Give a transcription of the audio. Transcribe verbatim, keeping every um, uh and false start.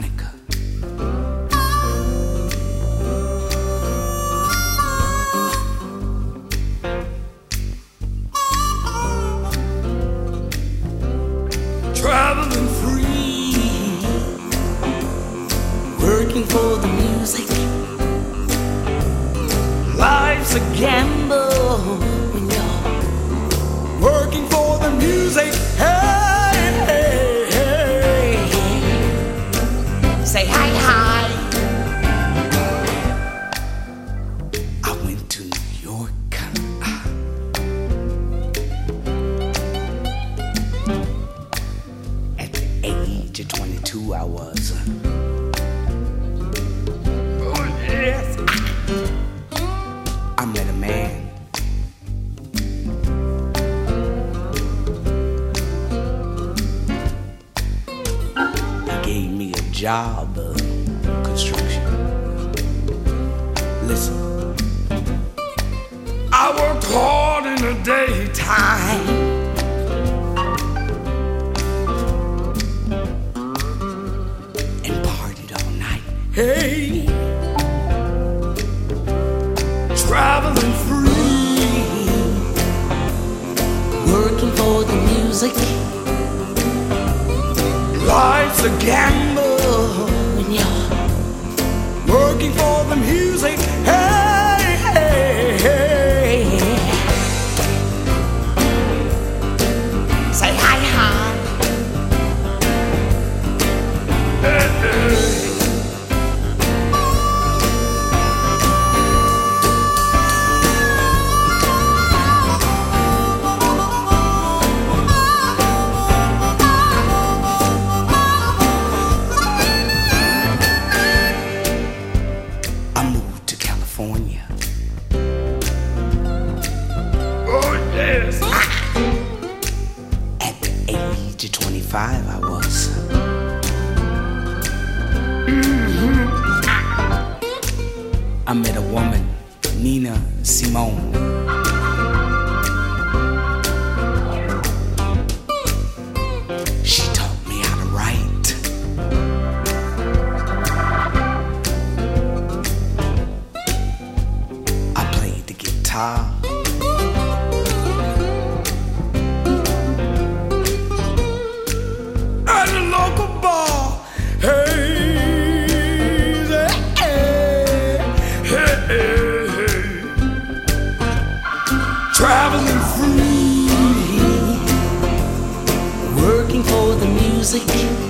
harmonica. Traveling free, working for the music. Life's a gamble when you're working for the music. Hey, hey, hey. Say hi, hi. I went to New York. At the age of twenty-two, I was. Oh, yes. I met a man. He gave me a job of construction. Listen, I worked hard in the daytime and partied all night. Hey, traveling free, working for the music. Life's a gamble when you're working for the music. Hey, hey, hey. Say hi, hi. Hey, hey. California. Oh, yes. At the age of twenty-five, I was. Mm-hmm. I met a woman, Nina Simone. She taught me how to write. Guitar. At a local bar, hey, hey, hey, hey. Traveling free, working for the music.